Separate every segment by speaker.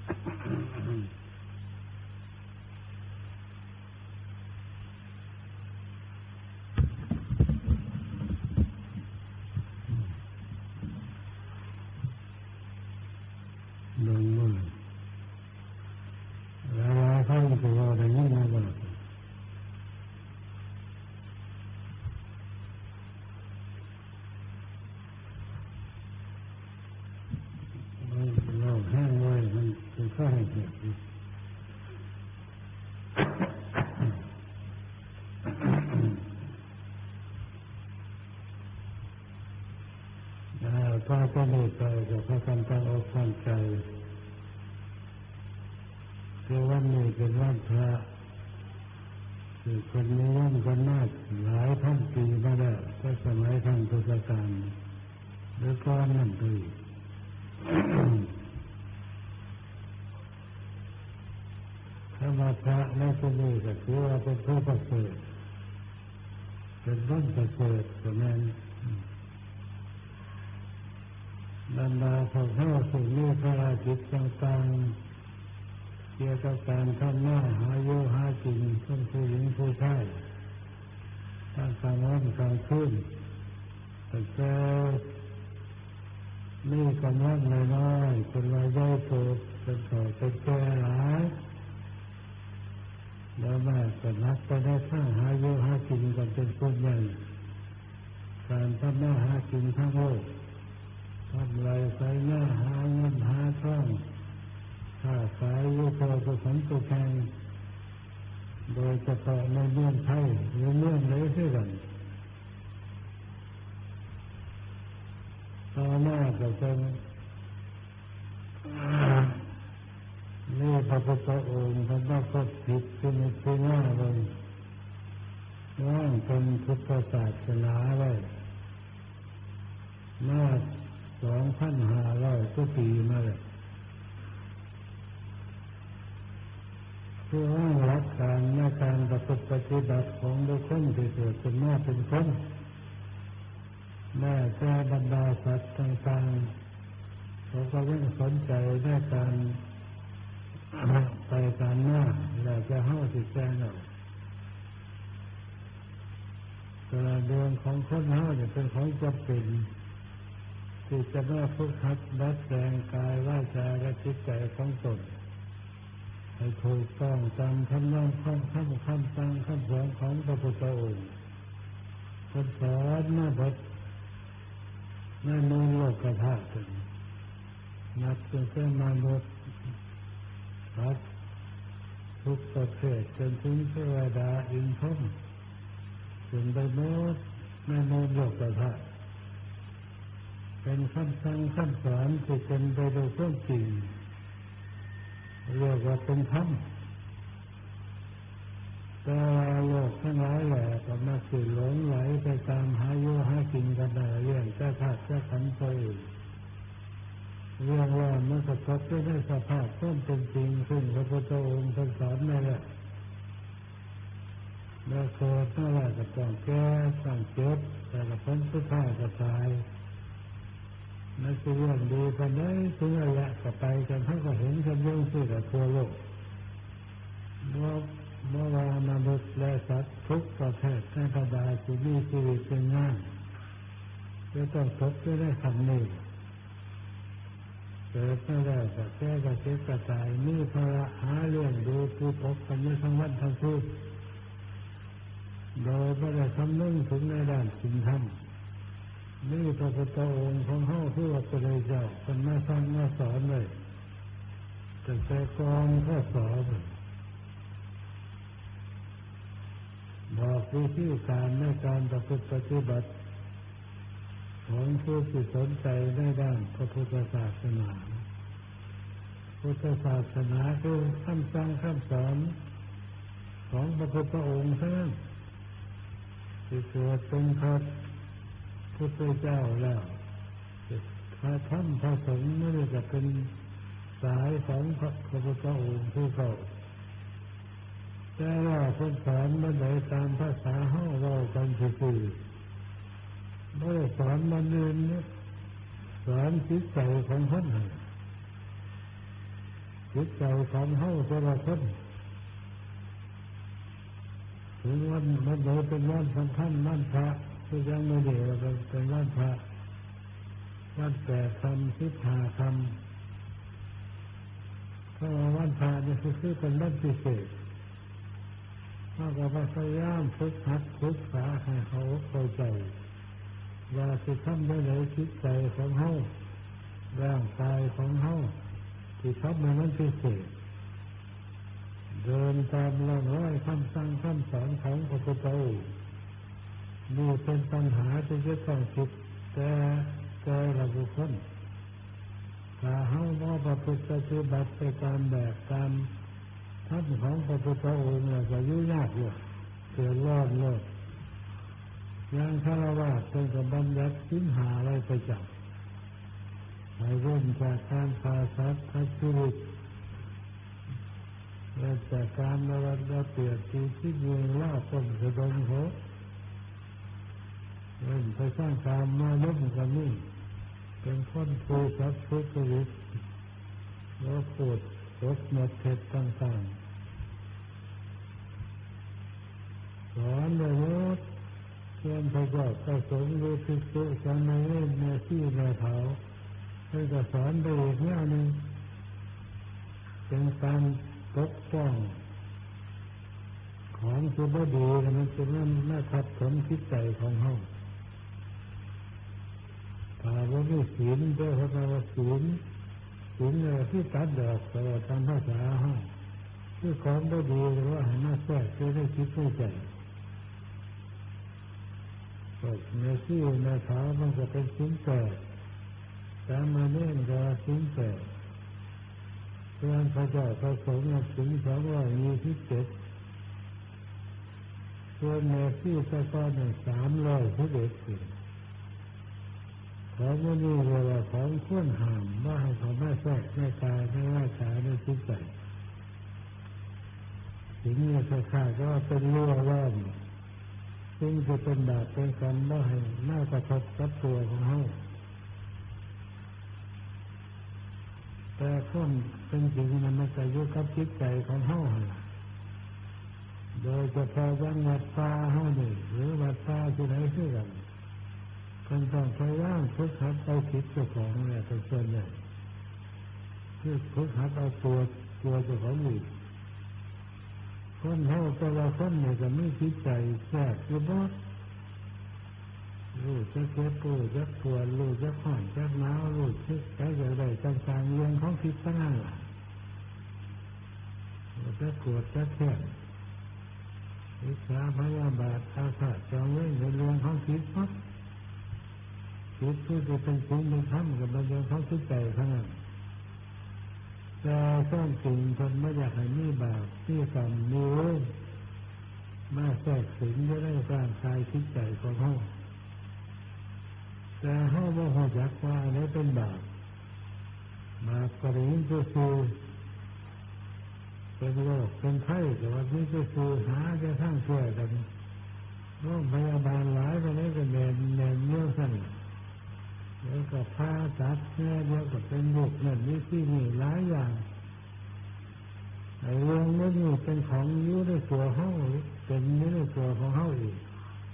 Speaker 1: ลงมือแล้วท่านจะว่าได้ยินมาบ้างเราแห้งไว้มันเป็นข้อให้เกิดถ้าก็ไม่ไปก็พากันตั้งอกตั้งใจคือวันนี้เป็นวันพระสื่อคนนิยมกันมากหลายพันปีมาแล้วก็สมัยท่านพุทธกาลหรือก่อนนั่นด้วยถ้ามาพระในที่นี้ก็ถือว่าเป็นผู้ประเสริฐเป็นบุญประเสริฐก็แม่นบรรดาพวกเขาสิ่งนี้พระราชิตต่างๆเกี่ยวกับการทำหน้าหาอยู่หากินทั้งผู้หญิงผู้ชายทั้งกลางวันกลางคืนแต่นี่กำลังน้อยๆเป็นวัยใหญ่โตเป็นสาวเป็นแก่หลายแล้วแม่ก็นักไปได้ข้างหาอยู่หากินกันเป็นส่วนใหญ่การทำหน้าหากินทั้งโลกทำไรใส่หน้าหาเงินหาช่องค้าขายยุโรปผลตัวแทนโดยเฉพาะในเมืองไทยหรือเมืองไหนที่กันต่อมาก็จะนี่พระพุทธองค์ท่านได้พบผิดขึ้นที่หน้าเลยว่างเป็นพุทธศาสนาไว้หน้า2,500 กว่าปีมาแล้วคือว่าหลักการในการประพฤติปฏิบัติของบุคคลที่เกิดขึ้นมาเป็นคนแม้แต่บรรดาสัตว์ต่างๆเขาก็ยังสนใจในการไปการหน้าแล้วจะเข้าจิตใจเราแต่เรื่องของคนเฮาเนี่ยเป็นของจำเป็นที่จะมาฝึกหัดดัดแปลงกายวาจาและจิตใจของตนให้ถูกต้องตามธรรมนองคำสั่งคำสอนของพระพุทธองค์ท่านสอนมาบทในมูลโลกธาตุนับตั้งแต่มนุษย์สัตว์ทุกประเภทจนถึงเทวดาอินทร์พรหมจนไปหมดในมูลโลกธาตุเป็นคำสั่งคำสอนที่เป็นไปโดยความจริงเรียกว่าเป็นธรรมแต่โลกทั้งหลายแหละก็มักจะหลงไหลไปตามหาอยู่หากินกันได้เรื่องจะธาตุจะขันธ์ไปเรื่องว่ามันกระทบด้วยสภาพต้นเป็นจริงซึ่งพระพุทธองค์ท่านสอนไว้แล้วแล้วเกิดเมื่อไรก็ต้องแก่ต้องเจ็บแต่ละพ้นสุดท้ายก็ตายนั่นคือเรื่องดีกันได้ถึงระยะก็ไปกันเขาก็เห็นกันเรื่องสิ่งกับทั่วโลกเมื่อวานมนุษย์และสัตว์ทุกประเภทในธรรมดาชีวิตเป็นง่ายจะต้องทบได้คำนี้เกิดไม่ได้ก็แก้ก็เจ็บก็ตายมีภาระหาเรื่องดูผู้พบกันอยู่ทั้งวันทั้งคืนโดยไม่ได้คำนึงถึงในด้านศีลธรรมนี่พระพุทธองค์ของเฮาผู้ว่าพระเจ้าเป็นมาสั่งมาสอนเลยตั้งแต่ก่อนก็สอนบอกวิธีการในการประพฤติปฏิบัติของผู้ที่สนใจในด้านพระพุทธศาสนาพุทธศาสนาคือคำสั่งคำสอนของพระพุทธองค์เท่านั้นที่เกิดเป็นพระพุทธเจ้าแล้วพระธรรมพระสงฆ์ไม่ได้จะเป็นสายของพระพุทธองค์ที่เขาแต่ว่าคนสอนมันได้ตามภาษาเฮาเรากันซื่อๆไม่ได้สอนมันอื่นสอนจิตใจของคนจิตใจของเฮาแต่ละคนถึงวันใดเป็นวันสำคัญวันพระที่ยังไม่ได้เราเป็นวันพระวัน8 ค่ำ15 ค่ำเพราะว่าวันพระนี่คือเป็นวันพิเศษเราก็พยายามฝึกหัดศึกษาให้เขาเข้าใจว่าจะทำได้ไหนจิตใจของเฮาร่างกายของเฮาที่ทำให้มันพิเศษเดินตามร่องรอยคำสั่งคำสอนของพระพุทธเจ้านี่เป็นปัญหาที่จะต้องคิดแต่ละบุคคลถ้าเฮาบ่ประพฤติปฏิบัติไปตามแบบตามธรรมของพระพุทธเจ้าเนี่ยก็ยุ่งยากอยู่เกิดร้อนโลกอย่างฆราวาสเป็นกับบัญญัติศีล 5ไว้ประจำให้เว้นจากการฆ่าสัตว์ทัดชีวิตและจากการละเมิดละเมิดตีชีวิตล่าคนกระดมหัวเว้นไปสร้างการมาล้มกันนี่เป็นคนผู้สัตว์ทุจริตแล้วโกรธตกหมดเท็จต่างๆสอนเลยว่าเช่นพระเจ้าประสงค์หรือภิกษุสามเณรแม่ชีแม่เฒ่าเพื่อจะสอนไปอีกแนวหนึ่งเป็นการปกป้องของที่บ่ดีมันจะไม่ทับถมจิตใจของเฮาถ้าว่ามีศีลด้วยเพราะว่าศีลที่ตัดดอกสวัสดิ์ตามภาษาเฮาคือของบ่ดีหรือว่าให้มาแทรกในจิตใจแม่ชีแม่เฒ่ามันก็เป็นศีล 8สามเณรก็ศีล 8ส่วนพระเจ้าพระสงฆ์ศีล 227ส่วนแม่ชีตะกอน311ของมันนี่เรียกว่าของควรห้ามว่าให้เขาไม่แทรกในกายในวาจาในจิตใจสิ่งนี้คล้ายๆก็เป็นรั้วล้อมสิ่งที่เป็นบาปเป็นกรรมว่าให้น่ากระทบกับตัวของเขาแต่ความเป็นจริงมันจะอยู่กับจิตใจของเขาโดยเฉพาะวัดป่าเขานี่หรือวัดป่าที่ไหนที่กันคนต้องพยายามฝึกหัดเอาจิตเจ้าของเนี่ยเป็นส่วนใหญ่คือฝึกหัดเอาตัวเจ้าของอีกคนเฮาแต่ละคนเนี่ยก็มีจิตใจแทรกอยู่บ่รู้จักเจ็บรู้จักปวดรู้จักร้อนจักหนาวรู้จักอะไรต่างๆเรื่องของจิตทั้งนั้นล่ะรู้จักโกรธจักแค้นอิจฉาพยาบาทอาฆาตจองเวรเป็นเรื่องของจิตปั๊บจิตผู้จะเป็นสิ่งเป็นธรรมกับเป็นเรื่องของจิตใจทั้งนั้นแต่ความจริงคนไม่อยากให้มีบาปมีกรรมมีเวรมาแทรกสิงอยู่ในร่างกายจิตใจของเขาแต่เขาบ่รู้จักว่าอันนี้เป็นบาปก็ได้ยินซื่อเป็นโรคเป็นไข้แต่ว่านี่ซื่อหาจะทั้งช่วยกันโรงพยาบาลหลายวันนี้ก็แน่นเนื้อสั่นแล้วก็ผ่าตัดแค่เดียวก็เป็นโรคนั่นนี่ที่นี่หลายอย่างไอ้เรื่องนี้เป็นของอยู่ในตัวเขาเป็นอยู่ในตัวของเขาอีก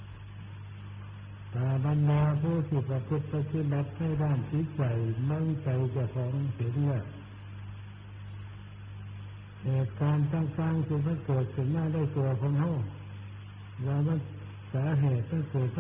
Speaker 1: แต่บรรดาผู้ที่ประพฤติปฏิบัติให้ด้านจิตใจมั่นใจเจ้าของเห็นว่าเหตุการณ์ต่างๆที่มันเกิดขึ้นมาได้ตัวของเขาว่ามันสาเหตุมันเกิด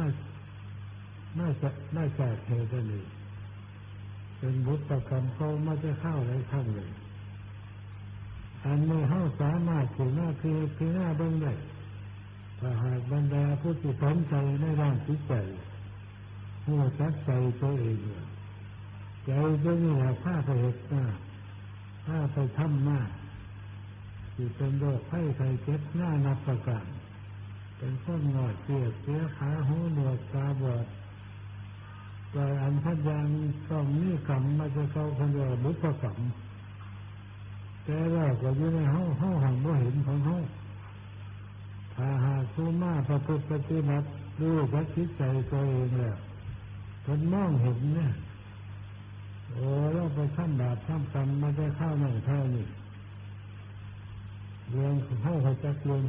Speaker 1: มาจากเหตุนี้เป็นบุพกรรมเขามาจะเข้าอะไรข้างเลยอันนี้เขาสามารถถึงหน้าคือหน้าเบื้องได้ถ้าหากบรรดาผู้ที่สนใจในด้านจิตใจหัวจักใจตัวเองใจตัวนี้แหละผ้าไปเหตุหน้าผ้าไปทำหน้าที่เป็นโรคไข้ไข้เจ็บหน้านับประการเป็นคนหงอยเปียกเสียขาหูหนวดตาบอดโดยอันพัดยังต้องมีกรรมมาจะเข้าคนเดียวบุพกรรมแต่ว่าก็อยู่ในห้องหันบ่เห็นของห้องถ้าหากผู้มาประพฤติปฏิบัติรู้จักจิตใจตัวเองแล้วคนมองเห็นเนี่ยโอ้เราไปทำบาปทำกรรมมาจะเข้านั่นเข้านี่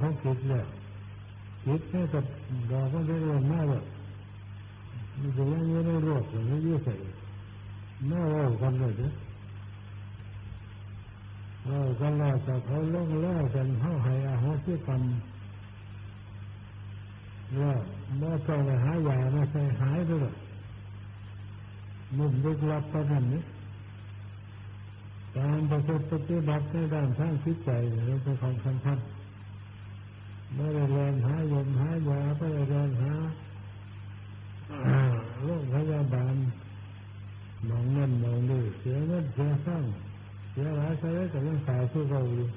Speaker 1: ของจิตแล้วจิตแค่กับบอกว่าได้เรื่องมากแบบมันจะยังไม่ได้รวบหรือไม่ยืดใส่น่าว่ากันเลยเนี่ยเรากันแล้วแต่เขาล่องล่อกันเข้าให้อาหารเสียกันว่าเมื่อต้องไปหายามาใส่หายไปเลยมุ่งลึกลับประเด็นนี้การประพฤติปฏิบัติในด้านทางจิตใจเป็นของสำคัญไม่ได้เรียนหายมหายาไม่ได้เรียนหาโรคพยาบาลมองเงินมองดูเสียเงินเสียสร้างเสียหลายใช้แต่ยังตายที่เราอยู่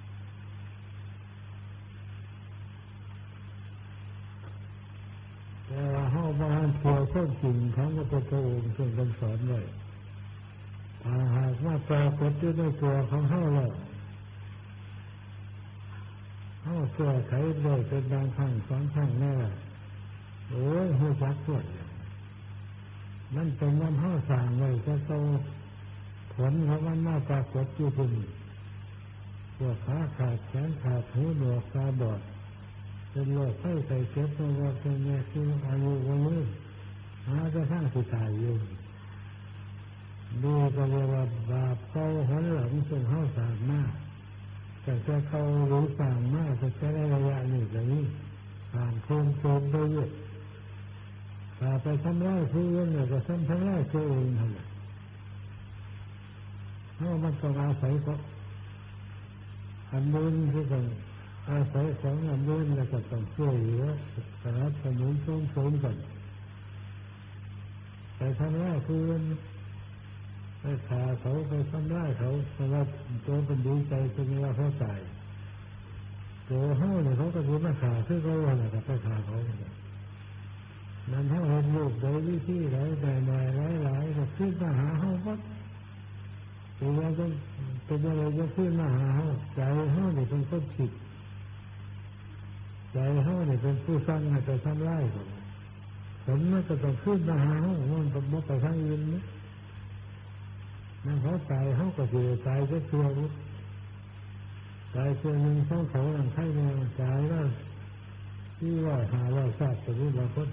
Speaker 1: แต่ว่าห้องบ้านเสียข้อจริงของพระพุทธองค์ทรงสอนไว้ถ้าหากว่าปรากฏอยู่ในตัวของเฮาแล้วเฮาแก้ไขได้เป็นบางครั้งสองครั้งแน่โอ้ยหูจักปวดนั่นเป็นน้ำเฮาสั่งไว้จะโตผลของมันมาปรากฏอยู่ที่นี่พวกขาขาดแขนขาดหูหนวกตาบอดเป็นโรคไข้ไข้เจ็บเป็นโรคเป็นแย่คืออายุวันนี้หาจะสร้างสิตายอยู่ดูก็เรียกว่าบาปเก่าหนหลังซึ่งเฮาสร้างมาแต่จะเขารู้สร้างมาจะได้ระยะนี้แบบนี้ผ่านโคมโจมไปเยอะถ้าไปทำร้ายผู้อื่นเนี่ยก็ทำร้ายตัวเองทำไมเพราะมันต้องอาศัยของอันนู้นที่ต้องอาศัยของอันนู้นแล้วก็ต้องช่วยเหลือสนับสนุนส่งเสริมกันไปทำร้ายผู้อื่นไปฆ่าเขาไปทำร้ายเขาเพราะว่าตัวเป็นดีใจเป็นเวลาเขาตายตัวเฮาเนี่ยเขาก็จะมาฆ่าคือเขาอะไรก็ไปฆ่าเขานั่นเฮาเห็นลูกโดยวิธีหลายหลายก็ขึ้นมาหาเฮาวัดเป็นยังไงเป็นยังไงจะขึ้นมาหาเฮาใจเฮาเนี่ยเป็นคนผิดใจเฮาเนี่ยเป็นผู้สร้างให้ไปทำร้ายเขาผลมันก็ต้องขึ้นมาหาเฮามันต้องบอกไปทางอื่นนะนั่นเขาตายเขาก็เสียตายสักตัวตายตัวหนึ่งสองเขาหลังไข่แมวตายแล้ว400-500 ชาติตัวนี้บางคน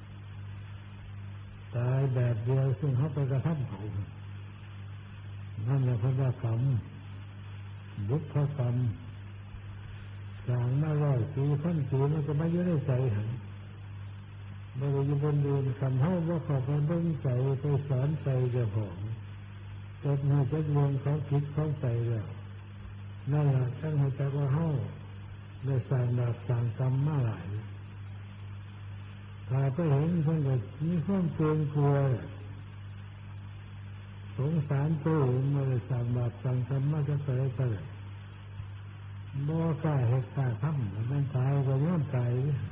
Speaker 1: ตายแบบเดียวซึ่งเขาไปกระทำเขานั่นแหละเพราะว่ากรรมบุพกรรมสร้างมา100 ปี1,000 ปีมันก็ไม่อยู่ในใจหันไม่ได้อยู่บนดินคำเฮาว่าเขาไปเบิ่งใจไปสอนใจเจ้าของจดมือจักรวงของจิตของใจแล้วนั่นแหละช่างหัวใจว่าเฮาได้สร้างบาปสร้างกรรมมาหลายถ้าไปเห็นช่างก็มีความเกรงกลัวสงสารตัวเองมาได้สร้างบาปสร้างกรรมมาจะใส่ไปบ่กล้าเหตุกล้าทำมันตายก็ย้อนตาย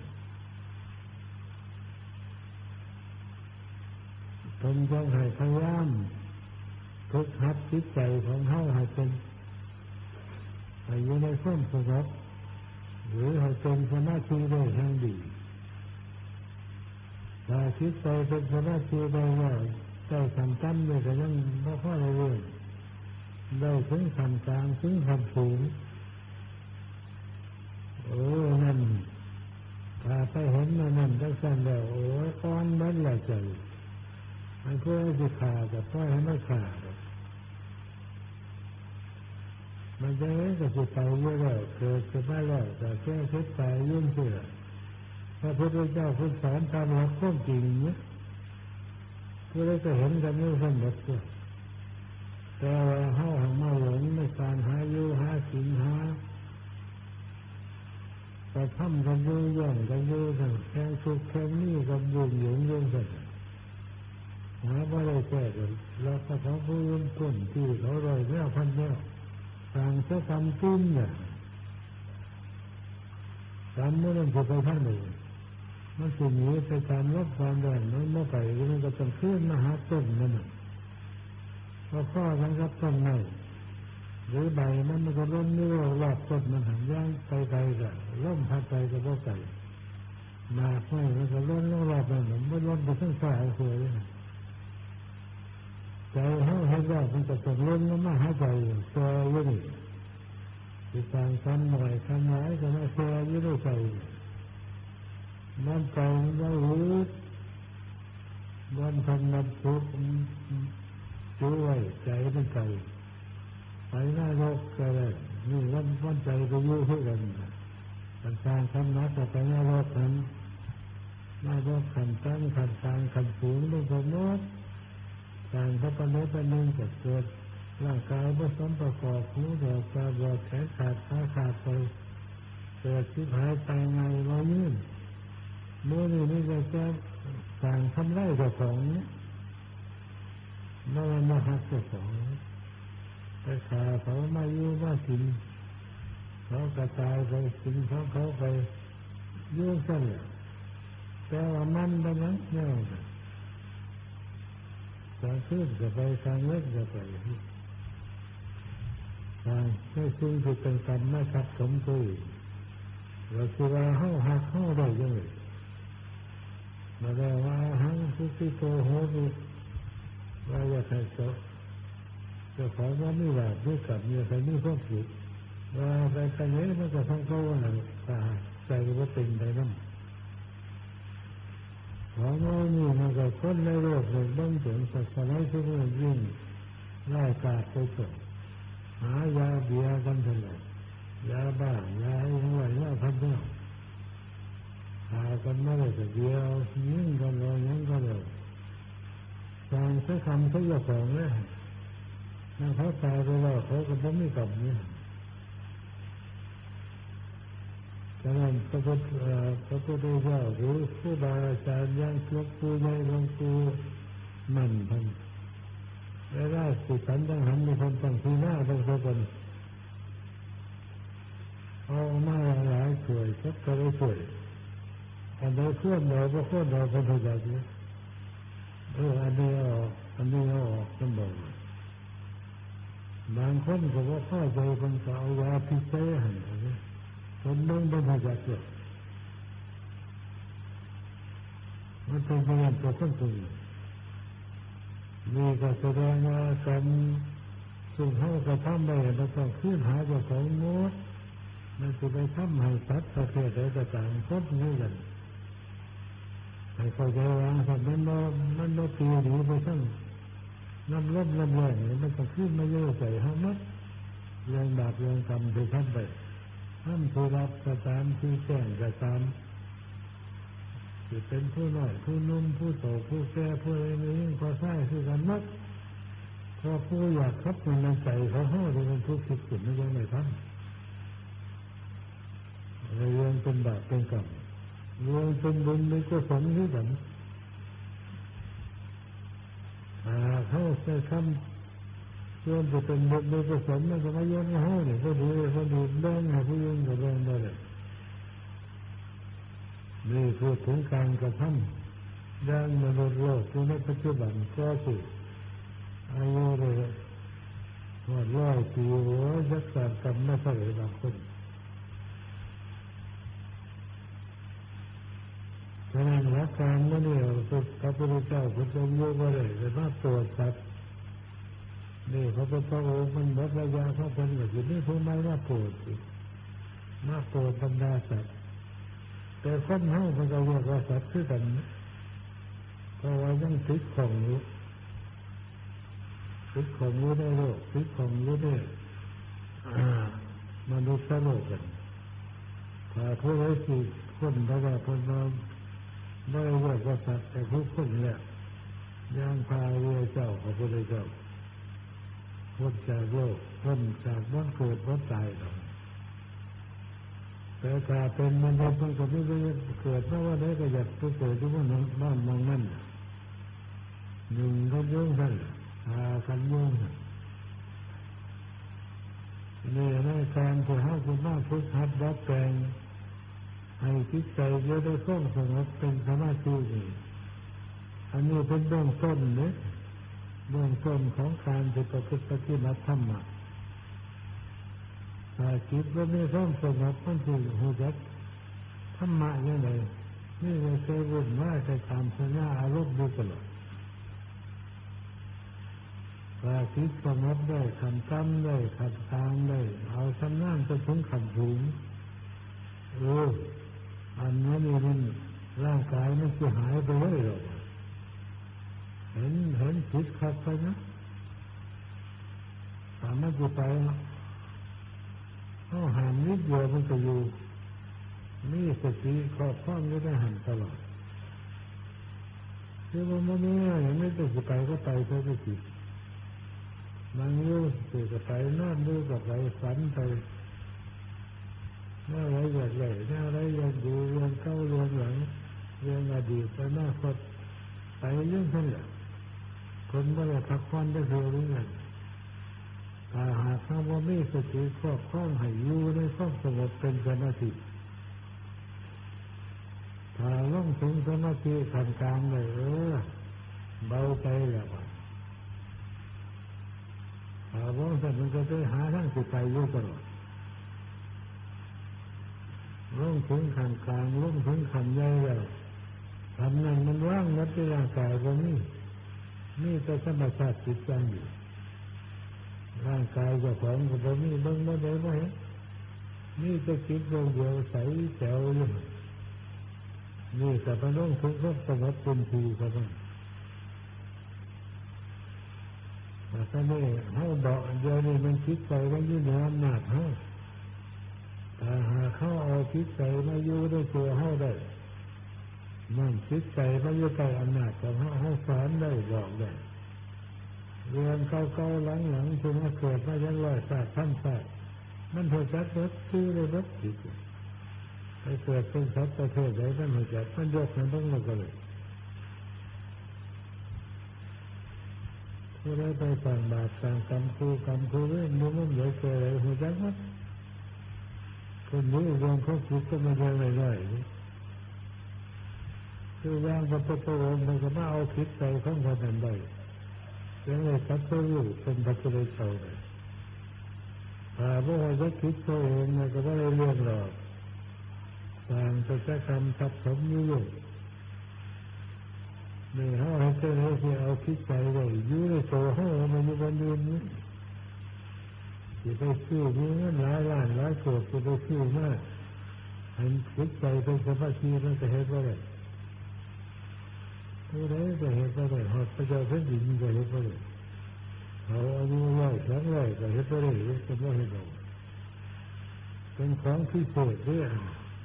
Speaker 1: ผมต้องให้พยายามฝึกหัดจิตใจของเฮาให้เป็นให้อยู่ในความสงบหรือให้เป็นสมาธิได้ทั้งดีถ้าจิตใจเป็นสมาธิได้แล้วได้ขั้นต่ำเลยก็ยังไม่พอเรื่อยได้ถึงขั้นกลางถึงขั้นสูงโอ้นั่นถ้าไปเห็นนั่นจังซั่นแล้วโอ้ยอ่อนเหมือนละใจมันเพื่อจะขาดแต่พ่อให้ไม่ขาดมันจะเห็นก็สิไปเยอะแล้วเกิดขึ้นมาแล้วแต่แค่คิดไปยุ่งเสียพระพุทธเจ้าคุณสอนตามหลักความจริงเนี่ยเพื่อได้ก็เห็นกันไม่สมบูรณ์แต่ว่าเฮาหังมาหลงในการหาอยู่หากินหาแต่ทำกันอยู่ย่องกันอยู่ทั้งแข่งสุขแข่งนี่กันยุ่งกันหาว่าได้แท้กันแล้วก็ของผู้อื่นต้นที่เขา100 แนวพันแนวสั่งเสียกรรมกินเนี่ยกรรมไม่ต้องไปทางไหนมันสิ่งนี้ไปตามรับความแรงมันไม่ไปมันก็ต้องขึ้นมาหาต้นนั่นพอข้อทั้งกับต้นไม้หรือใบมันก็ล้มนี่รอบต้นมันหันย่างไปก็ล้มพัดไปก็บ่ไปหมากไม้มันก็ล้มรอบมันไม่ล้มไปทั้งฝ่ายเลยใจเฮาให้ว่ามันก็ต้องล้มมาหาใจซอยอยู่นี่จะสร้างคำหน่อยคำหลายก็มาแช่อยู่ในใจมันใจมันว่าหืดมันทำมันทุกข์ช่วยใจมันใจไปหน้ารกก็ได้นี่วันใจก็อยู่เพื่อกันมันสร้างคำนักก็ไปหน้ารกนั้นหน้ารกขันตั้งขันกลางขันสูงลงไปหมดสร้างพระปณิธานหนึ่งก็เกิดร่างกายผสมประกอบหูดอกตาบอดแขนขาดขาขาดไปเกิดชิบหายตายไงเรายื่นเมื่อนี่ก็จะสั่งทำไร่เจ้าของเนี่ยเมื่อมาหักเจ้าของไปขาเขามาอยู่มากินเขากระจายไปกินเขาไปยุ่งสั่นเลยแต่ว่ามันดังนั้นเนี่ยการขึ้นก็ไปการเล็กก็ไปทางให้สิ่งที่เป็นกรรมไม่ทับสมตัวเราสิว่าเฮาหักเฮาได้ยังไงมาแล้วว่าหังทุกิโตโหติว่าอยากให้เจ้าของว่าไม่หวาดไม่กลับมีใครไม่พ้นผิดว่าไปกันนี้มันก็สังเขาว่าตาใจว่าเป็นไปนั่นของเรานี่มันก็คนในโลกเลยต้องถึงศาสนาที่มันยิ่งไล่กาดไปจบหายาเบียกันเถอะยาบ้ายาอย่างไรว่าพันเนี่ยหากันไม่ได้แต่เดียวยิ่งกันเลยยิ่งกันเลยสร้างใช้คำใช้ยาของเลยถ้าเขาตายไปแล้วเขาก็ไม่กลับเนี่ยฉะนั้นพระพุทธเจ้าหรือครูบาอาจารย์อย่างหลวงปู่ใหญ่หลวงปู่มั่นท่านเวลาสุสันต์ต้องหันมีคนตั้งทีหน้าต้องสะกดเอาหน้าหลายช่วยสักจะได้ช่วยอันใดเคลื่อนเราก็เคลื่อนเราเป็นตัวอย่างนี้อันนี้ออกกันบ่อยบางคนก็ว่าเข้าใจคนก็เอายาพิเศษให้คนนึงเป็นตัวอย่างเดียวมันเป็นเรื่องตัวคนตัวนี่ก็แสดงว่าการสิ่งให้กระทำไปเราต้องขึ้นหาเจ้าของมดมันจะไปทำให้สัตว์ประเภทใดก็ตามคนนี้กันให้เข้าใจว่าสัตว์มันตีหนีไปทั้งน้ำลบน้ำแรงมันจะขึ้นมาเยอะใจห้ามัดเรื่องบาปเรื่องกรรมที่ทำไปทำผู้รับก็ตามที่แจ้งก็ตามจะเป็นผู้น้อยผู้นุ่มผู้โตผู้แก่ผู้อะไรนี่พอใช่คือกันมัดพอผู้อยากทับในใจเขาห่อที่มันทุกข์ผิดผิดไม่ยังไม่ทำเรื่องเป็นบาปเป็นกรรมเรื่องเป็นบุญเป็นกุศลที่กันเขาใช้ทำส่วนจะเป็นบุญเป็นกุศลมันก็ไม่ย้อนเขาเนี่ยก็ดูแบ่งให้ผู้ยิ่งกับแบ่งได้เลยนี่พูดถึงการกระทำย่างมนุษย์โลกที่ในปัจจุบันก็สิอายุเลยว่า100 ปีหัวยักษ์สารกรรมไม่ใช่บางคนฉะนั้นหลักการนั่นเนี่ยพระพุทธเจ้าพุทธองค์ก็เลยแต่ว่าตรวจสัตว์นี่พระพุทธองค์มันหมดระยะเขาเป็นแบบนี้ผู้ไม่มาโปรดบรรดาสัตว์แต่คนเฮามันก็เรียกว่าสัตว์คือกันเพราะว่ายังติดของอยู่ในโลกติดของอยู่ในมนุษย์โลกกันถ้าผู้ใดสิคนเพราะว่าคนเราไม่เรียกว่าสัตว์แต่ผู้คนเนี่ยย่างพาเรือเจ้าพระพุทธเจ้าพ้นจากโลกพ้นจากวันเกิดวันตายหรอกแต่ถ้าเป็นมนุษย์มันก็ไม่ได้เกิดเพราะว่าได้ก็อยากไปเกิดที่ว่าบ้านมองนั่นหนึ่งก็ยุ่งกันหากันยุ่งนี่ในการที่ให้คุณมาฝึกหัดดัดแปลงให้จิตใจเยอะได้ความสงบเป็นสมาธินี่อันนี้เป็นเบื้องต้นเนี่ยเบื้องต้นของการที่ประพฤติปฏิบัติธรรมถ้าจิตว่ามีความสงบมันจะหูจักธรรมะยังไงนี่ไม่เคยวุ่นวายไปตามสัญญาอารมณ์ดูตลอดถ้าคิดสงบได้ขันจำได้ขันตามได้เอาชำนาญจนถึงขันถึงอันนี้มันร่างกายมันจะหายไปเลยหรอกเห็นจิตขับไปนะสามารถจะไปเขาหันนิดเดียวมันก็อยู่นี่สติครอบครองไม่ได้หันตลอดคือว่ามันนี่อย่างนี้จะไปก็ไปเท่าที่จิตนั่งอยู่สิก็ไปนอนดูก็ไปฝันไปเมื่อไรอยากใหญ่เมื่อไรอยากดูเรื่องเก่าเรื่องหลังเรื่องอดีตอนาคตไปเรื่องนั้นแหละคนก็เลยพักผ่อนได้เพียงนี้ไงถ้าหากเขาว่าไม่สติครอบครองให้อยู่ในความสงบเป็นสมาธิถ้าลงถึงสมาธิขันกลางเลยเบาใจแล้วถ้าว่างสัตว์มันก็ไปหาทั้งสิไปอยู่ตลอดลงถึงขันกลางลงถึงขันใหญ่แล้วขันนั้นมันว่างนับที่ร่างกายก็นี่จะธรรมชาติจิตใจอยู่ร่างกายเจ้าของก็บ่มีเบิ่งบ่ได้บ่เห็นนี่จะคิดเดียวใสแจ๋วอยู่นี่ก็เป็นลงถึงความสงบจนทีครับแต่นี่เขาบอกเดียวนี่มันคิดใจว่าอยู่เหนืออำนาจเขาแต่หากเขาเอาคิดใจมาอยู่ด้วยตัวเขาได้นั่นคิดใจมาอยู่ใต้อำนาจของเขาสอนได้บอกได้เรื่องเก่าๆหลังๆที่มาเกิดมายังร้อยศาสตร์พันศาสตร์มันหัวจักรถชื่อเลยรถจิตไปเกิดเป็นสัตว์ประเภทใดมันหัวจักมันยกมันต้องมากันเลยผู้ใดไปสั่งบาปสั่งกรรมคูเรื่องนู้นมันใหญ่เกิดอะไรหัวจักมั้งคนนี้เรื่องเขาคิดก็มาเยอะเลยคือว่างพระพุทธองค์มันก็มาเอาคิดใจของคนนั้นได้ยังไงสัตว์สู้เป็นพระพุทธเจ้าเลยถ้าพวกเราจะคิดตัวเองมันก็ไม่ได้เรื่องหรอกสร้างกิจกรรมทับถมอยู่นี่เขาให้เจ้าหน้าที่เอาคิดใจไว้อยู่ในตัวเขามันอยู่บนดินนี้จะไปซื้อมีเงินหลายล้านหลายโกดจะไปซื้อมากให้คิดใจเป็นสมาธิมันจะเห็นว่าอะไรผู้ใดจะเห็นว่าอะไรหอดพระเจ้าแผ่นดินจะเห็นว่าอะไรเขาอายุ100-200ก็เห็นว่าอะไรเป็นว่าเห็นเราเป็นของพิเศษเรื่อง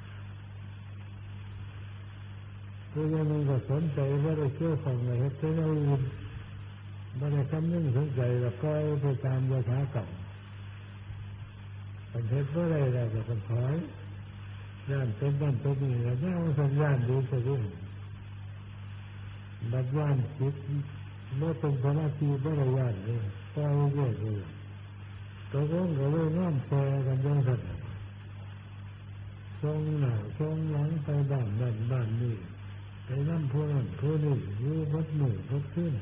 Speaker 1: ผู้ยังมีก็สนใจว่าได้เกี่ยวข้องอะไรเห็นใจเราอื่นไม่ได้คำนึงสนใจแล้วก็ไปตามยถากรรมเป็นเห็นว่าอะไรเราจะเป็นถอยย่านเป็นบ้านเป็นนี่แล้วย่านสัญญาณดีสักทีบัดย่านจิตเมื่อเป็นสมาธิไม่ได้ย่านเลยปล่อยเรื่อยเลยตัวก็เลยน้อมแชร์กันยังสัตว์ทรงหน้าทรงหลังไปบ้านนี่ไปนั่นพวกนั้นพวกนี้ยื้อวัดหนึ่งวัดขึ้น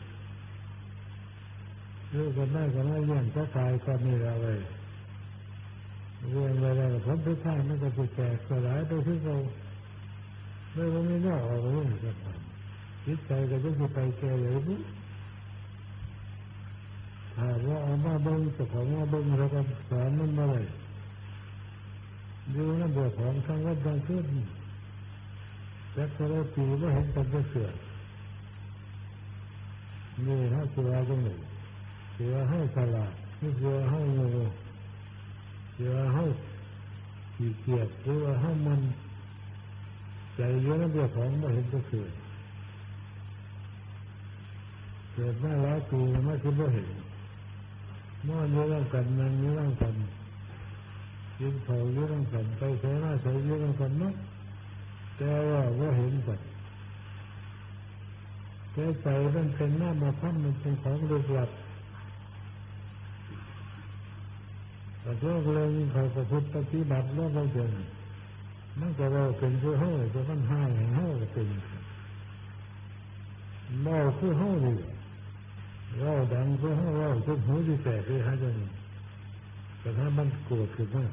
Speaker 1: ยื้อกันได้ก็ไม่เลี้ยงจะกายก็มีอะไรเรื่องอะไรผมไปท่ามันก็จะแตกสลายไปที่เราไม่ว่าไม่น่าออกเรื่องกันจิตใจก็จะไปแก่เลยปุ๊บถ้าว่าเอามาบึ้งแต่ของมาบึ้งเราก็สอนมันมาเลยดูนั่นเบื่อของทั้งวัดทั้งขึ้นจักรวาลปีว่าเห็นกันจะเสือนี่ฮะเสือจังเลยเสือให้ฉลาดนี่เสือให้โง่เสือให้ขี้เกียจหรือว่าให้มันใจเยอะนั่นเบื่อของว่าเห็นจะเสือเกิดมาแล้วปีมาสิบ่เห็นนอนอยู่ร่างกันนั่งอยู่ร่างกันกินข้าวอยู่ร่างกันไปใส่หน้าใส่อยู่ร่างกันเนาะแต่ว่าเห็นกันแต่ใจมันเป็นหน้ามาพันมันเป็นของลึกลับแต่พวกเราเขาประพฤติปฏิบัติแล้วเราเจอมันก็เราเป็นคือเฮ้ยจะมันให้เฮ้ยเป็นเราคือเฮ้ยเราดังคือเฮ้ยเราทุกหูที่แตกเลยฮะจังแต่ถ้ามันโกรธขึ้นมา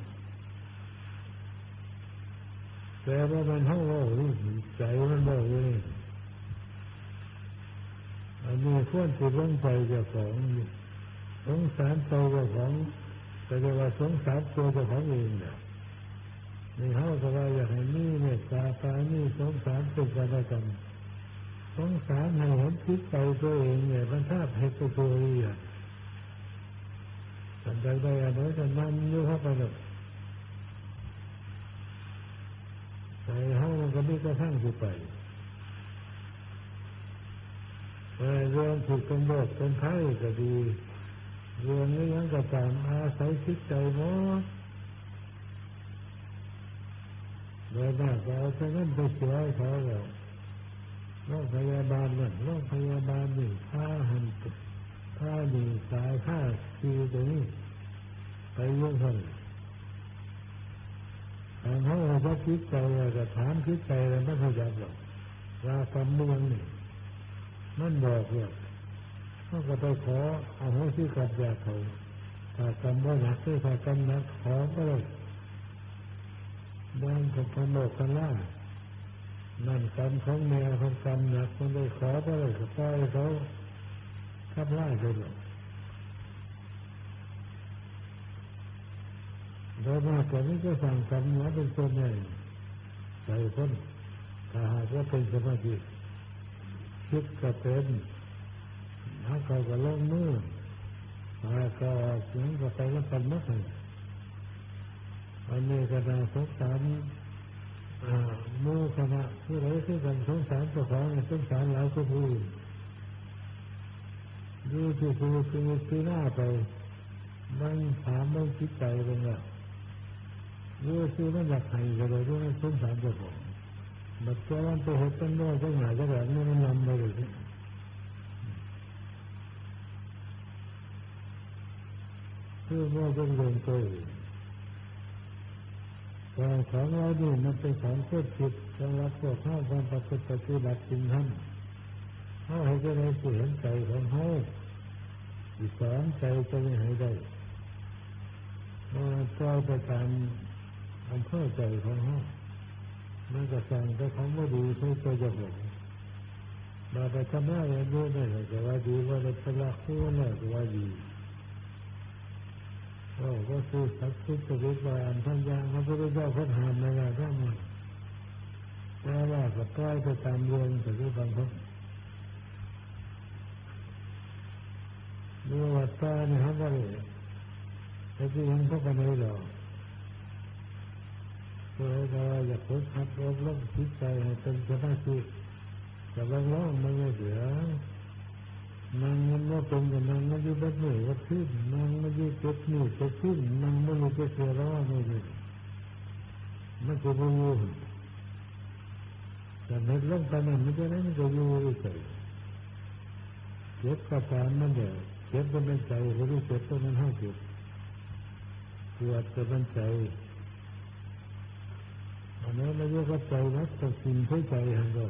Speaker 1: แต่ว่ามันเฮ้ยใจมันเบาเลยอันนี้ควรจะลงใจเจ้าของสงสารใจเจ้าของแต่เรียกว่าสงสารตัวเจ้าของเองเนี่ยนี่เขาก็ว่าอยากให้มีเมตตาปราณีสงสารซึ่งกันและกันสงสารให้เห็นจิตใจตัวเองเนี่ยมันภาพให้ตัวเองสันใจได้อะไรกันนั่นอยู่เข้าไปเลยใจเขามันก็มีกระทั่งที่ไปเรื่องถูกเป็นโรคเป็นไข้ก็ดีเรื่องนี้ยังก็ตามอาศัยจิตใจหมดโดยมากก็เอาแต่เงินไปเสียให้เขาแล้วโรงพยาบาลนั่นโรงพยาบาลนี่ค่าหันค่านี่จ่ายค่าชีตรงนี้ไปยุ่งกันทางเขาเขาคิดใจก็ถามคิดใจแล้วไม่เข้าใจหรอกว่ากรรมเมืองนี่มันบอกเนี่ยเขาก็ไปขอเอาหัวซี่กับยาเขาถ้ากรรมว่าหนักถ้ากรรมหนักขอก็เลยบางคนขโมยกันล่านั่นกรรมของแม่ของกรรมหนักคนได้ขอก็เลยก็ปล่อยเขาทับไล่ไปหรอกโดยมากแต่นี้ก็สั่งกรรมนะเป็นส่วนใหญ่ใจคนถ้าหากว่าเป็นสมาธิคิดก็เป็นถ้าเขาก็ลงมือถ้าก็ยังก็ไปแล้วกันนักเลยอันนี้ก็น่าสงสารหมู่คณะผู้ใดที่กันสงสารเจ้าของสงสารหลายคนอื่นดูที่สุดคือหน้าไปมันถามมันคิดใจเลยเนี่ยดูสิมันอยากให้ก็เลยดูมันสงสารเจ้าของบัดเจ้ามันไปเห็นต้นโน้ตต้นหาจะแบบนี้มันลำไปเลยคือว่าเป็นเรื่องตัวเองแต่ของเรานี่มันเป็นของโคตรผิดสำหรับพวกเข้าความประพฤติปฏิบัติสิ่งนั้นเขาให้จะได้เห็นใจของเขาสอนใจจะไม่ให้ได้ปล่อยไปตามอำเภอใจของเขามันก็สั่งแต่ของไม่ดีใช้ตัวจะหงมาไปทำอะไรด้วยนี่ก็ว่าดีว่าได้พละคู่นี่ก็ว่าดีก็ซื้อสักทุกชนิดว่าอันทั้งอย่างพระพุทธเจ้าพุทธหามในอะไรทั้งหมดแต่ว่าก็ปล่อยไปตามเรื่องจากที่บางคนดูว่าตาเนี่ยเขาก็เลยแต่ที่ยังเข้าไปในหรอกเราอยากฝึกหัดอบรมจิตใจให้เป็นสมาธิแต่บางร้องมันไม่เดือดนั่งมันว่าเป็นกับนั่งมันอยู่แบบนี้ก็ขึ้นนั่งมันอยู่เจ็บนี่จะขึ้นนั่งมันอยู่เจ็บเสียร้อนนี่เลยมันจะไม่อยู่แต่เม็ดลงไปนั่นมันจะได้มันจะอยู่เฉยเจ็บก็ตามมันเดี๋ยวเจ็บก็เป็นใจหรือเจ็บก็มันให้เจ็บปวดก็เป็นใจอันนี้เราเรียกว่าใจนะแต่สิ่งที่ใจหันหมด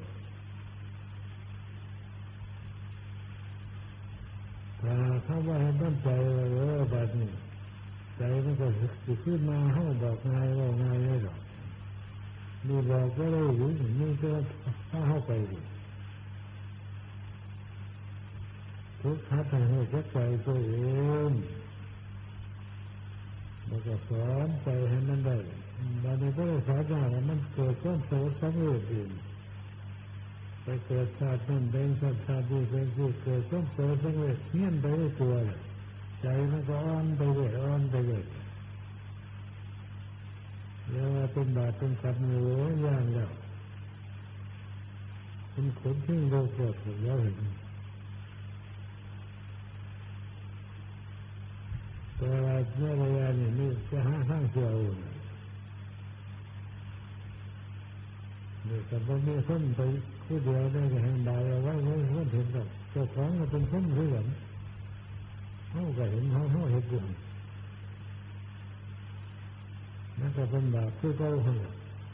Speaker 1: ถ้าเขาว่าให้ตั้งใจแบบนี้ใจมันก็สิขึ้นมาห้องบอกง่ายว่าง่ายไม่หรอกมีบอกก็ได้อยู่นี่ก็ถ้าเข้าไปดิทุกทัศน์ให้จักใจตัวเองแล้วก็สอนใจให้มันได้บางทีก็ได้สอนว่ามันเกิดความโศกสังเวชเองไปเกิดชาตินั้นเป็นชาตินี้เป็นสิ่งเกิดความโศกสังเวชเงี้ยไปในตัวเลยใจมันก็อ่อนไปเลยอ่อนไปเลยแล้วเป็นบาปเป็นกรรมอยู่อย่างแล้วเป็นขนที่โลกโกรธแล้วเห็นแต่ว่าเมื่อเวลาเนี่ยนี่จะหาทางเสียอุ่นเนี่ยแต่พอมีคนไปผู้เดียวได้ก็เห็นได้เอาไว้ไว้คนเห็นแบบเจ้าของมันเป็นคนที่เห็นเขาก็เห็นเขาเห็นด้วยนั่นก็เป็นบาปที่เขาเห็น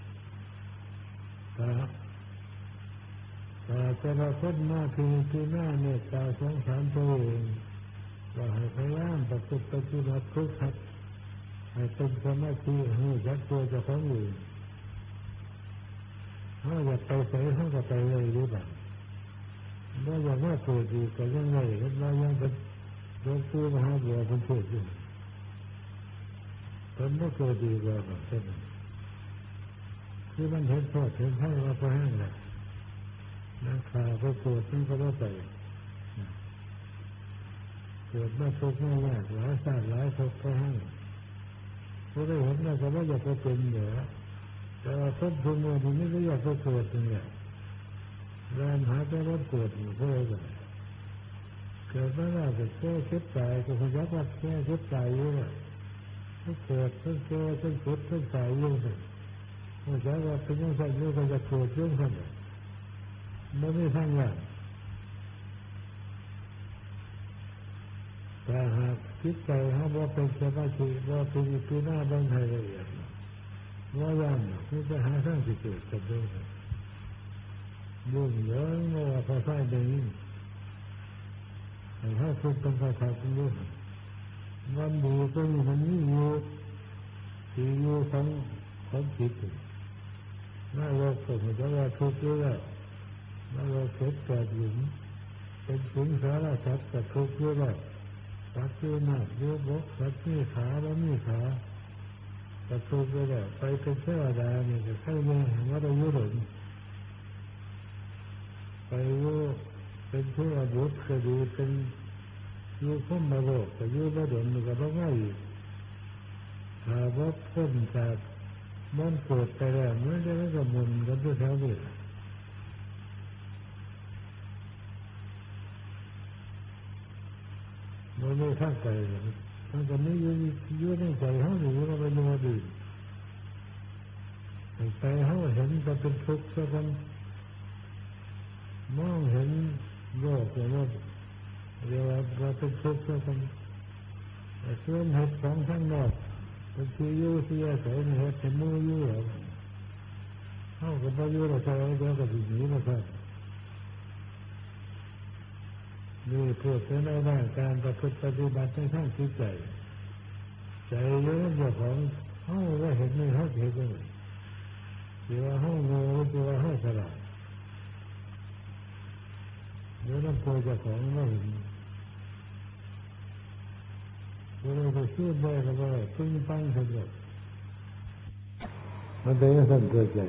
Speaker 1: แต่จะมาพ้นหน้าคือหน้าเมตตาสงสารตัวเองว่าให้พยายามประพฤติปฏิบัติฝึกหัดให้เป็นสมาธิให้ยัดตัวเจ้าของอยู่ถ้าอยากไปใส่เขาก็ไปเลยหรือเปล่าว่าอย่างว่าเกิดดีก็ยังไงเรายังเป็นหลวงปู่มหาบัวคนเทศอยู่ผมไม่เคยดีกว่าแบบนั้นคือมันเห็นโทษเห็นให้ว่าพอแห้งเลยนั่งขาไปโกรธมันก็ว่าไปเกิดมาทุกข์ไม่ยากหลายชาติหลายทุกข์พอแห้งผู้ได้เห็นว่าก็ไม่อยากจะเป็นเหนือแต่ว่าคนทุกข์มันไม่ได้อยากจะเกิดจริงเนี่ยแรงหาแต่รถเกิดอยู่เพื่ออะไรเกิดมาแล้วก็แค่คิดตายก็คงยักว่าแค่คิดตายอยู่เนี่ยทั้งเกิดทั้งแก่ทั้งคิดทั้งตายอยู่เนี่ยคงยักว่าเป็นยังไงอยู่ก็จะเกิดเรื่องนั้นไม่ทั้งอย่างแต่หากคิดใจเขาว่าเป็นสมาธิว่าเป็นปีหน้าบางไทยละเอียดว่าย่านคือจะหาสร้างสิเกิดกันด้วยยุ่งเหยิงว่าพอใส่เด้งถ้าคุกเป็นใครเป็นยุ่งวันดีก็มีมันนี่อยู่ที่อยู่ของจิตน่าโลกก็จะว่าทุกข์อยู่แล้วน่าโลกเกิดเกิดหลุมเป็นสิงสารสัตว์กับทุกข์อยู่แล้วสัตว์อยู่หน้าอยู่บกสัตว์มีขาแล้วมีขากับทุกข์อยู่แล้วไปเป็นเทวดานี่ก็ใครเนี่ยว่าเราอยู่หลงไปอยู่เป็นเทวบุตรก็ดีเป็นอยู่พ้นมาโลกก็อยู่มาดนมันก็ต้องง่ายถ้าว่าพ้นจากมันเกิดไปแล้วเมื่อจะไม่กระมุนกันด้วยแถวนี้มันไม่ทั้งใจมันก็ไม่อยู่ในใจเขาหรือว่าเป็นโมดีใจเขาเห็นก็เป็นทุกข์สักคนมองเห็นโลกอย่างว่าเรียกว่าเป็นทุกข์สักคนส่วนเหตุของข้างนอกเป็นที่อยู่ที่อาศัยในเหตุเป็นมืออยู่หรอกเขาก็ไปอยู่แล้วใจเดียวก็สิ่งนี้มาสักนี่พูดถึงในด้านการประพฤติปฏิบัติในทางจิตใจใจเยอะอย่างของเขาว่าเห็นไม่เขาเห็นเลยเสียว่าเขาโง่เสียว่าเขาฉลาดเดี๋ยวน้ำตัวเจ้าของไม่เห็นเราไปซื้อได้ก็ได้พึ่งตั้งสำเร็จมันเป็นสั่นเกิดใจ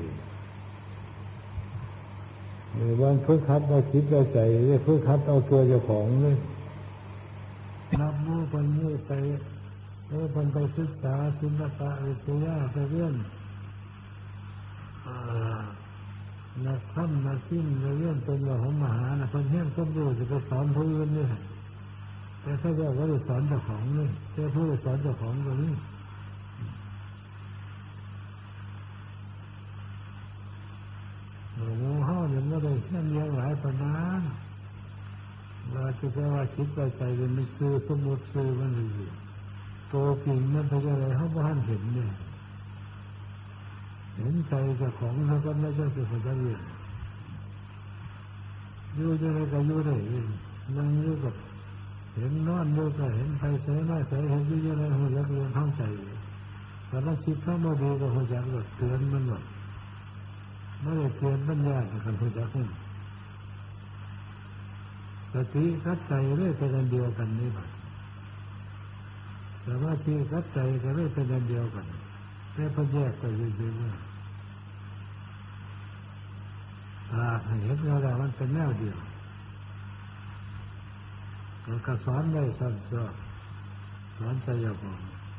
Speaker 1: วันพึ่งคัดเอาจิตเอาใจพึ่งคัดเอาตัวเจ้าของเลยนับมือคนมือไปคนไปศึกษาศิลปะวิทยาไปเรียนนักซ้ำนักจิ้มเรื่องเป็นว่าของมหานะคนเฮี้ยนคนดูจะไปสอนผู้อื่นเนี่ยแต่ถ้าว่าจะสอนเจ้าของนี่จะผู้สอนเจ้าของตรงนี้งูเห่าเนี่ยไม่ได้เฮี้ยนเลี้ยงหลายประมาณเราจะแปลว่าคิดไปใจเป็นไม่ซื้อสมมติซื้อมันอยู่โตกิ่งนั่นเป็นอะไรเขาบ้านเห็นเนี่ยเห็นใจเจ้าของเขาก็ไม่ใช่สิ่งที่จะเรียนอยู่จะอะไรก็อยู่ได้นั่งอยู่กับเห็นนอนอยู่ก็เห็นไฟใสหน้าใสเห็นอยู่อะไรหัวยักเรียนท้องใจแต่ละชิดเข้ามาดูก็หัวยักแบบเตือนมันแบบไม่ได้เตือนมันยากกันหัวยักนี่สติกับใจเรื่อยเป็นอันเดียวกันนี่แบบสมาธิกับใจก็เรื่อยเป็นอันเดียวกันแต่พอแยกไปเฉยๆเห็นแล้วมันเป็นแนวเดียวก็สอนได้สั้นสอนใจอย่างผม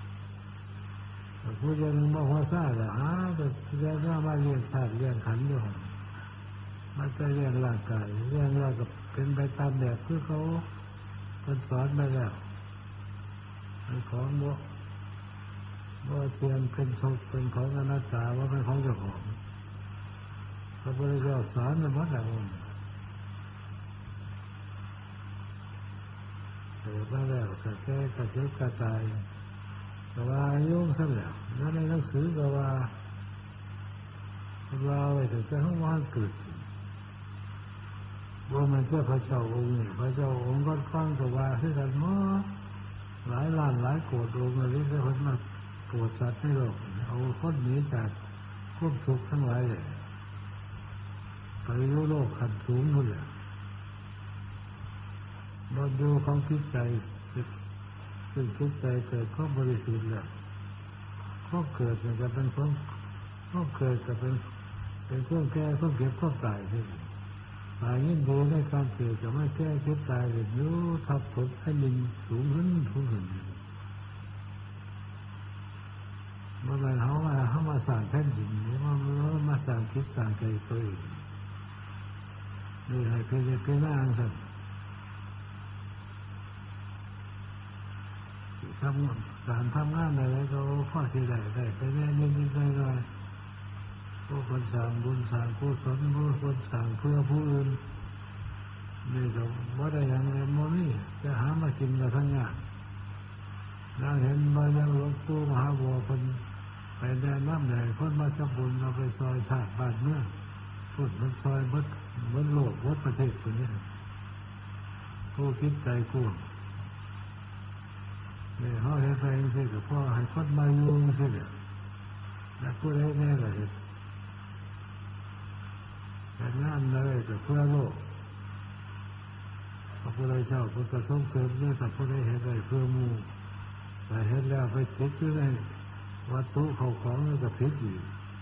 Speaker 1: ผู้ยังมาหัวซ่าเลยแต่เรื่องว่ามาเรียนธาตุเรียนขันธ์ด้วยมันจะเรียนร่างกายเรียนว่ากับเป็นไปตามแบบคือเขาคนสอนไปแล้วของว่าเทียนเป็นโชคเป็นของอนัตตาว่าเป็นของเจ้าของพระพุทธเจ้าสอนมันหมดแล้วเกิดมาแล้วก็แก่ก็เจ็บก็ตายก็ว่ายุ่งซะแล้วแล้วในหนังสือก็ว่าไว้ถึงจะให้ว่าเกิดว่ามันเจ้าพระเจ้าองค์พระเจ้าองค์ก็ฟังก็ว่าที่กันมั้งหลายล้านหลายโกรธองค์อะไรที่คนมาโปรดสัตว์ในโลกเอาคนหนีจากความทุกข์ทั้งหลายเลยไปรู้โลกขันสูงนู่นแหละบนดูของจิตใจซึ่งจิตใจเกิดความบริสุทธิ์แล้วความเกิดเนี่ยก็เป็นความเกิดก็เป็นความแก่ความเก็บความตายที่ตายยินดีในการเกิดจะไม่แก้เก็บตายเลยนู้ทับถมให้ดินสูงขึ้นเมื่อไรเขามาสร้างแผ่นดินหรือว่ามาสร้างคิดสร้างใจตัวเองนี่ให้เพื่อนนั่งสั่งการทำงานอะไรก็พ่อเสียได้ไปแน่นิดๆหน่อยๆผู้คนสั่งบุญสั่งผู้สนผู้คนสั่งเพื่อผู้อื่นนี่ก็ว่าได้อย่างไรโมนี่จะหามากินกับทั้งงานเราเห็นมาอย่างหลวงปู่มหาบัวคนไปแนะนำไหนคนมาจับบุญเราไปซอยชาติบ้านเมืองพูดมันซอยเบิดโลกเบิดประเทศคนนี้ผู้คิดใจกู้เนี่ยเขาเห็นไปเองสิกับพ่อให้คนมายุ่งสิเนี่ยแล้วผู้ใดแน่เลยแต่งานเลยแต่เพื่อโลกพระพุทธเจ้าพุทธส่งเสริมด้วยสัพพุทธเห็นเลยเพื่อมูแต่เห็นแล้วไปติดอยู่ในวัตถุเขาของแล้วก็ผิดอยู่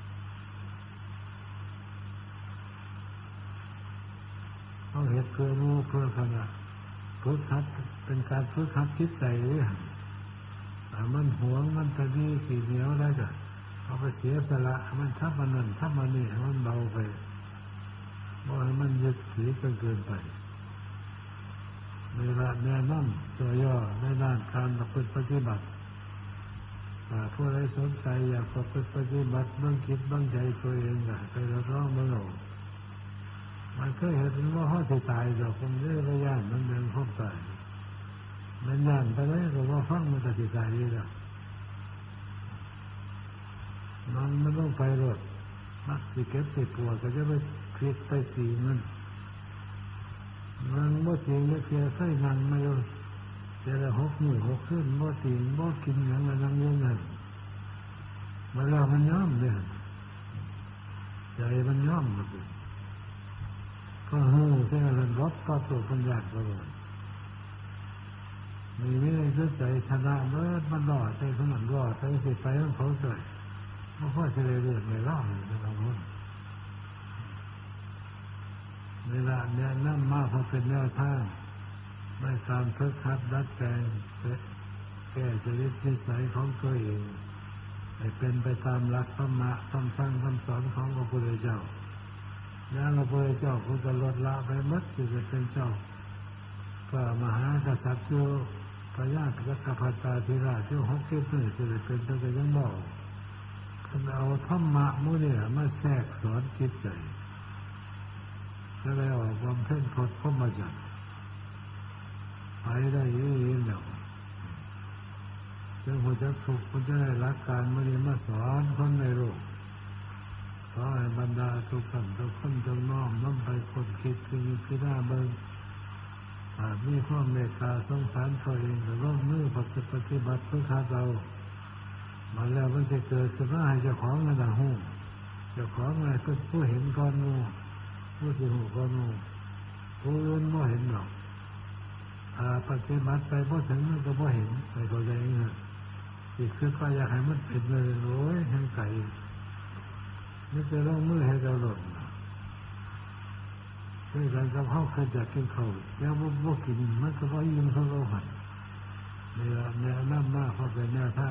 Speaker 1: เขาเห็นเพื่อมูเพื่อขณะฝึกหัดเป็นการฝึกหัดจิตใจเลยมันหวงมันจะดีขี้เหนียวได้ก็เอาไปเสียสละมันทับมันนั่นทับมันนี่มันเบาไปว่ามันยึดถือเกินไปเวลาแนะนำตัวย่อในด้านการประพฤติปฏิบัติผู้ใดสนใจอยากประพฤติปฏิบัติเบื้องคิดเบื้องใจตัวเองไปรับรองเบื้องหลังมันเคยเห็นว่าเขาจะตายแต่คงได้ระยะมันเดินพบตายมันย่านไปเลยก็ว่าฟังมันจะสิตายดีแล้วมันไม่ต้องไปหรอกมักสิเก็บสิปวดก็จะไปคลิกไปตีมันบ่จริงเลยเพียงแค่นั่งมาอยู่แต่ละ6 มื้อ6 คืนบ่ตีนบ่กินอย่างนั้นนั่งอย่างนั้นมันแล้วมันย้อมเลยใจมันย้อมหมดก็หูใช่ไหมล่ะรบก็ตัวปัญญาตลอดมีไม่ได้ใจชนะเมื่อมันรอดใจสมันรอดใจสิไปต้องเขาเสยเพราะพ่อเฉลยเรื่องไม่รอดเลยนะครับผมเวลาเนี่ยนั่งมากพอเป็นแนวทางไม่การฝึกหัดดัดแปลงแก้จริตนิสัยของตัวเองให้เป็นไปตามหลักธรรมะคำสั่งคำสอนของพระพุทธเจ้าแล้วพระพุทธเจ้าผู้จะลดละไปมัดจะเป็นเจ้าก็มหากษัตริย์ชื่อพระญาติกัปปตาธิราชที่60 นี่จะเป็นตัวยังบอกท่านเอาธรรมะมุ่นี่มาแทรกสอนจิตใจจะได้ออกความเพ่งพดพ้นมาจากไปได้ยิ่งๆแล้วจึงหัวใจสุขมันจะได้รักการมุ่นี่มาสอนคนในโลกขอให้บรรดาทุกท่านทุกคนจงน้อมน้อมไปคนคิดคือพิจารณาเบิ่งมีความเมตตาสงสารตัวเองแต่ว่ามือปฏิบัติเพื่อข้าเรามาแล้วมันจะเกิดจะว่าให้เจ้าของนั่นแหละหูเจ้าของอะไรเป็นผู้เห็นก้อนงูผู้สิหูก้อนงูผู้อื่นไม่เห็นหรอกปฏิบัติไปเพราะถึงมันก็ไม่เห็นไปตัวเองสิคือก็อยากให้มันเป็นเลยโอ้ยทั้งไก่นี่จะต้องมือให้เราหล่นด้วยการกับเขาเคยจะกินเขาแต่ว่ากินมันก็ว่ายิ่งเขาเราหันเนี่ยน้ำมากเพราะเป็นแนวท่า